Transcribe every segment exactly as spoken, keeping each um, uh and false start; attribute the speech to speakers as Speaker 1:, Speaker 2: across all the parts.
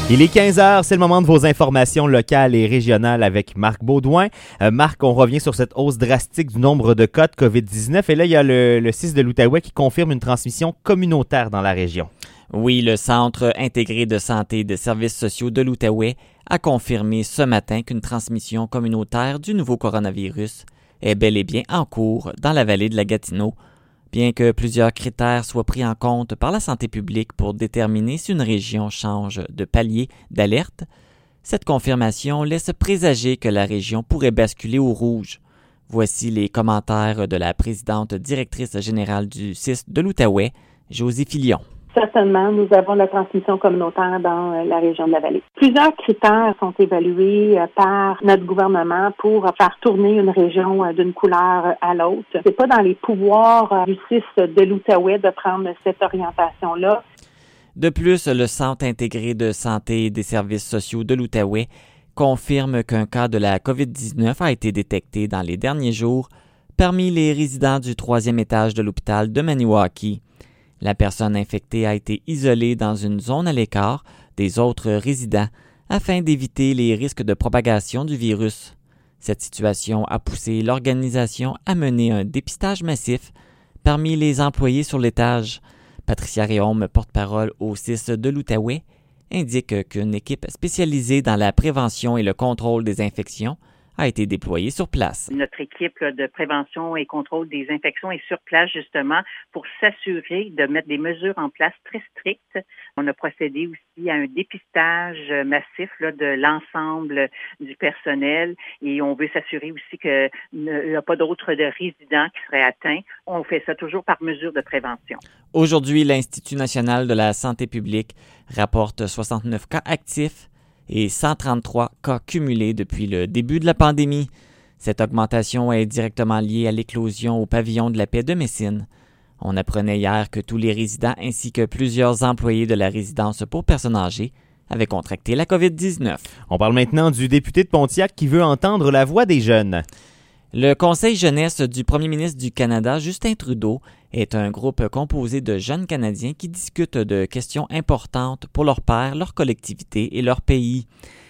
Speaker 1: Il est quinze heures, c'est le moment de vos informations locales et régionales avec Marc Baudouin. Euh, Marc, on revient sur cette hausse drastique du nombre de cas de covid dix-neuf. Et là, il y a le, le C I S de l'Outaouais qui confirme une transmission communautaire dans la région.
Speaker 2: Oui, le Centre intégré de santé et de services sociaux de l'Outaouais a confirmé ce matin qu'une transmission communautaire du nouveau coronavirus est bel et bien en cours dans la vallée de la Gatineau. Bien que plusieurs critères soient pris en compte par la santé publique pour déterminer si une région change de palier d'alerte, cette confirmation laisse présager que la région pourrait basculer au rouge. Voici les commentaires de la présidente directrice générale du C I S de l'Outaouais, Josie Filion.
Speaker 3: Certainement, nous avons la transmission communautaire dans la région de la vallée. Plusieurs critères sont évalués par notre gouvernement pour faire tourner une région d'une couleur à l'autre. C'est pas dans les pouvoirs du C I S de l'Outaouais de prendre cette orientation-là.
Speaker 2: De plus, le Centre intégré de santé et des services sociaux de l'Outaouais confirme qu'un cas de la covid dix-neuf a été détecté dans les derniers jours parmi les résidents du troisième étage de l'hôpital de Maniwaki. La personne infectée a été isolée dans une zone à l'écart des autres résidents afin d'éviter les risques de propagation du virus. Cette situation a poussé l'organisation à mener un dépistage massif parmi les employés sur l'étage. Patricia Réaume, porte-parole au C I S de l'Outaouais, indique qu'une équipe spécialisée dans la prévention et le contrôle des infections a été déployée sur place.
Speaker 4: Notre équipe là, de prévention et contrôle des infections est sur place justement pour s'assurer de mettre des mesures en place très strictes. On a procédé aussi à un dépistage massif là, de l'ensemble du personnel et on veut s'assurer aussi qu'il n'y a pas d'autres de résidents qui seraient atteints. On fait ça toujours par mesure de prévention.
Speaker 2: Aujourd'hui, l'Institut national de la santé publique rapporte soixante-neuf cas actifs et cent trente-trois cas cumulés depuis le début de la pandémie. Cette augmentation est directement liée à l'éclosion au pavillon de la paix de Messine. On apprenait hier que tous les résidents ainsi que plusieurs employés de la résidence pour personnes âgées avaient contracté la covid dix-neuf.
Speaker 1: On parle maintenant du député de Pontiac qui veut entendre la voix des jeunes.
Speaker 2: Le Conseil jeunesse du premier ministre du Canada, Justin Trudeau, est un groupe composé de jeunes Canadiens qui discutent de questions importantes pour leur père, leur collectivité et leur pays.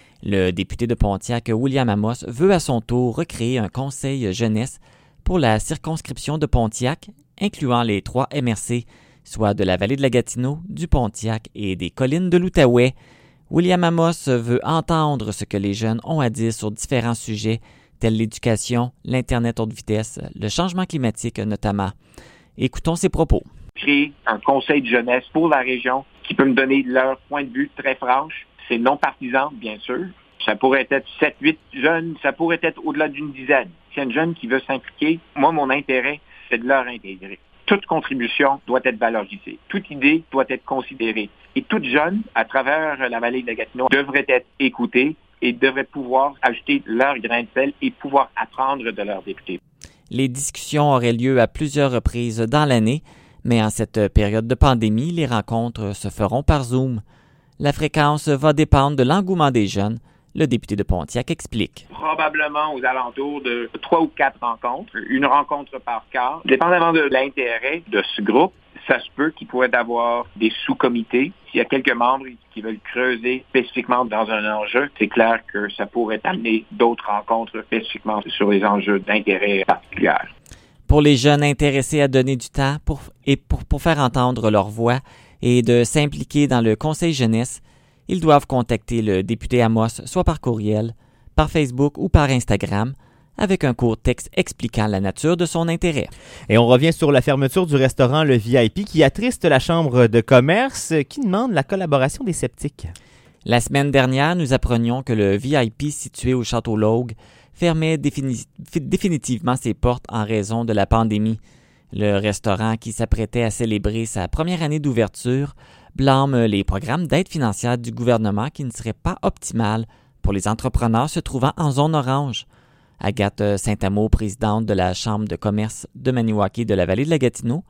Speaker 2: Le député de Pontiac, William Amos, veut à son tour recréer un conseil jeunesse pour la circonscription de Pontiac, incluant les trois M R C, soit de la vallée de la Gatineau, du Pontiac et des collines de l'Outaouais. William Amos veut entendre ce que les jeunes ont à dire sur différents sujets, tels l'éducation, l'Internet haute vitesse, le changement climatique notamment. Écoutons ses propos.
Speaker 5: Créer un conseil de jeunesse pour la région qui peut me donner leur point de vue très franche. C'est non partisan, bien sûr. Ça pourrait être sept huit jeunes, ça pourrait être au-delà d'une dizaine. S'il y a une jeune qui veut s'impliquer, moi, mon intérêt, c'est de leur intégrer. Toute contribution doit être valorisée. Toute idée doit être considérée. Et toute jeune, à travers la vallée de la Gatineau, devrait être écoutée et devraient pouvoir ajouter leur grain de sel et pouvoir apprendre de leurs députés.
Speaker 2: Les discussions auraient lieu à plusieurs reprises dans l'année, mais en cette période de pandémie, les rencontres se feront par Zoom. La fréquence va dépendre de l'engouement des jeunes, le député de Pontiac explique.
Speaker 5: Probablement aux alentours de trois ou quatre rencontres, une rencontre par quart. Dépendamment de l'intérêt de ce groupe, ça se peut qu'il pourrait avoir des sous-comités. S'il y a quelques membres qui veulent creuser spécifiquement dans un enjeu, c'est clair que ça pourrait amener d'autres rencontres spécifiquement sur les enjeux d'intérêt particulier.
Speaker 2: Pour les jeunes intéressés à donner du temps pour, et pour, pour faire entendre leur voix et de s'impliquer dans le Conseil jeunesse, ils doivent contacter le député Amos soit par courriel, par Facebook ou par Instagram, avec un court texte expliquant la nature de son intérêt.
Speaker 1: Et on revient sur la fermeture du restaurant Le V I P qui attriste la Chambre de commerce qui demande la collaboration des sceptiques.
Speaker 2: La semaine dernière, nous apprenions que le V I P situé au Château Logue fermait défini- définitivement ses portes en raison de la pandémie. Le restaurant qui s'apprêtait à célébrer sa première année d'ouverture blâme les programmes d'aide financière du gouvernement qui ne seraient pas optimales pour les entrepreneurs se trouvant en zone orange. Agathe Saint-Amour, présidente de la Chambre de commerce de Maniwaki de la vallée de la Gatineau,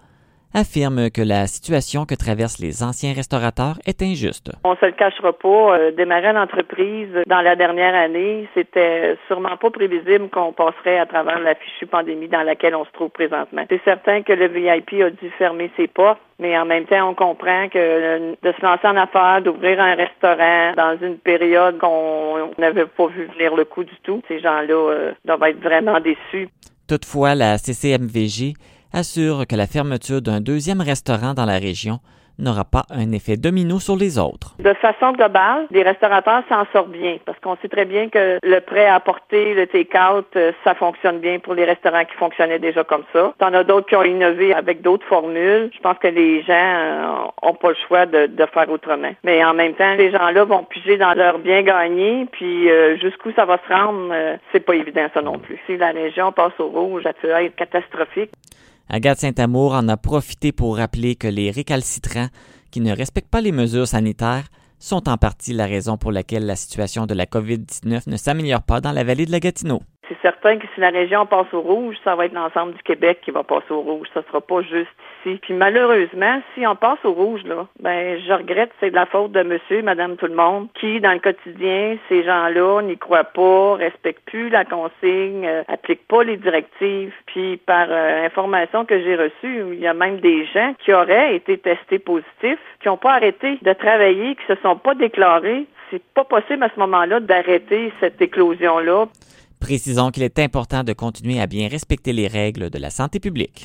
Speaker 2: affirme que la situation que traversent les anciens restaurateurs est injuste.
Speaker 6: On se le cachera pas, euh, démarrer l'entreprise dans la dernière année, c'était sûrement pas prévisible qu'on passerait à travers la fichue pandémie dans laquelle on se trouve présentement. C'est certain que le V I P a dû fermer ses portes, mais en même temps, on comprend que euh, de se lancer en affaires, d'ouvrir un restaurant dans une période qu'on n'avait pas vu venir le coup du tout, ces gens-là euh, doivent être vraiment déçus.
Speaker 2: Toutefois, la C C M V G assure que la fermeture d'un deuxième restaurant dans la région n'aura pas un effet domino sur les autres.
Speaker 6: De façon globale, les restaurateurs s'en sortent bien parce qu'on sait très bien que le prêt à apporter, le take-out, ça fonctionne bien pour les restaurants qui fonctionnaient déjà comme ça. T'en as d'autres qui ont innové avec d'autres formules. Je pense que les gens ont pas le choix de, de faire autrement. Mais en même temps, les gens-là vont piger dans leur bien gagné, puis euh, jusqu'où ça va se rendre, euh, c'est pas évident ça non plus. Si la région passe au rouge, ça peut être catastrophique.
Speaker 2: Agathe Saint-Amour en a profité pour rappeler que les récalcitrants qui ne respectent pas les mesures sanitaires sont en partie la raison pour laquelle la situation de la covid dix-neuf ne s'améliore pas dans la vallée de la Gatineau.
Speaker 6: C'est certain que si la région passe au rouge, ça va être l'ensemble du Québec qui va passer au rouge. Ça sera pas juste ici. Puis malheureusement, si on passe au rouge, là, ben je regrette, c'est de la faute de monsieur, madame, tout le monde, qui, dans le quotidien, ces gens-là n'y croient pas, respectent plus la consigne, euh, appliquent pas les directives. Puis par euh, information que j'ai reçue, il y a même des gens qui auraient été testés positifs, qui n'ont pas arrêté de travailler, qui se sont pas déclarés. C'est pas possible à ce moment-là d'arrêter cette éclosion-là.
Speaker 2: Précisons qu'il est important de continuer à bien respecter les règles de la santé publique.